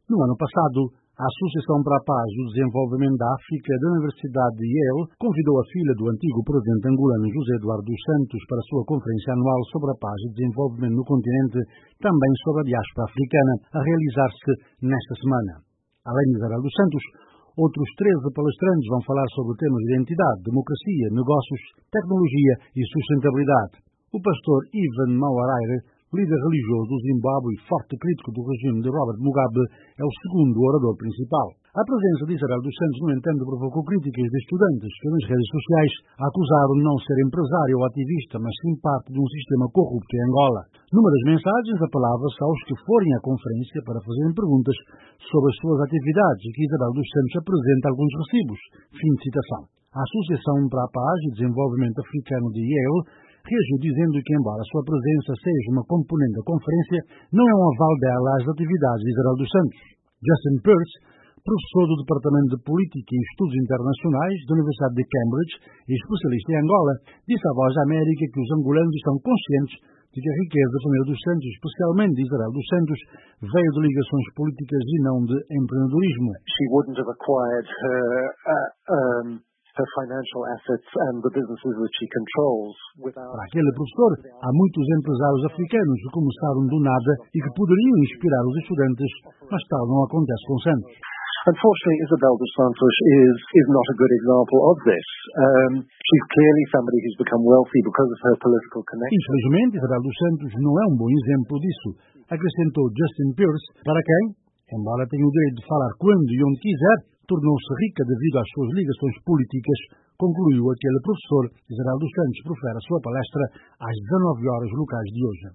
No ano passado, a Associação para a Paz e o Desenvolvimento da África da Universidade de Yale convidou a filha do antigo presidente angolano José Eduardo dos Santos para a sua conferência anual sobre a paz e desenvolvimento no continente, também sobre a diáspora africana, a realizar-se nesta semana. Além de Isabel dos Santos, outros 13 palestrantes vão falar sobre temas de identidade, democracia, negócios, tecnologia e sustentabilidade. O pastor Ivan Mawaraire, líder religioso do Zimbábue e forte crítico do regime de Robert Mugabe, é o segundo orador principal. A presença de Isabel dos Santos, no entanto, provocou críticas de estudantes que nas redes sociais a acusaram de não ser empresário ou ativista, mas sim parte de um sistema corrupto em Angola. Numa das mensagens, apelava-se aos que forem à conferência para fazerem perguntas sobre as suas atividades e que Isabel dos Santos apresente alguns recibos. Fim de citação. A Associação para a Paz e Desenvolvimento Africano de Yale reagiu dizendo que, embora a sua presença seja uma componente da conferência, não é um aval dela às atividades de Isabel dos Santos. Justin Peirce, professor do Departamento de Política e Estudos Internacionais da Universidade de Cambridge e especialista em Angola, disse à Voz da América que os angolanos estão conscientes de que a riqueza da família dos Santos, especialmente de Isabel dos Santos, veio de ligações políticas e não de empreendedorismo. She wouldn't have acquired her financial assets and the businesses that she controls without... Para aquele professor, há muitos empresários africanos que começaram do nada e que poderiam inspirar os estudantes, mas tal não acontece com Santos. Unfortunately, Isabel dos Santos is not a good example of this. She's clearly somebody who's become wealthy because of her political connections. Infelizmente, Isabel dos Santos não é um bom exemplo disso, acrescentou Justin Peirce, para quem, embora tenha o direito de falar quando e onde quiser, tornou-se rica devido às suas ligações políticas, concluiu aquele professor. Isabel dos Santos profere a sua palestra às 19 horas locais de hoje.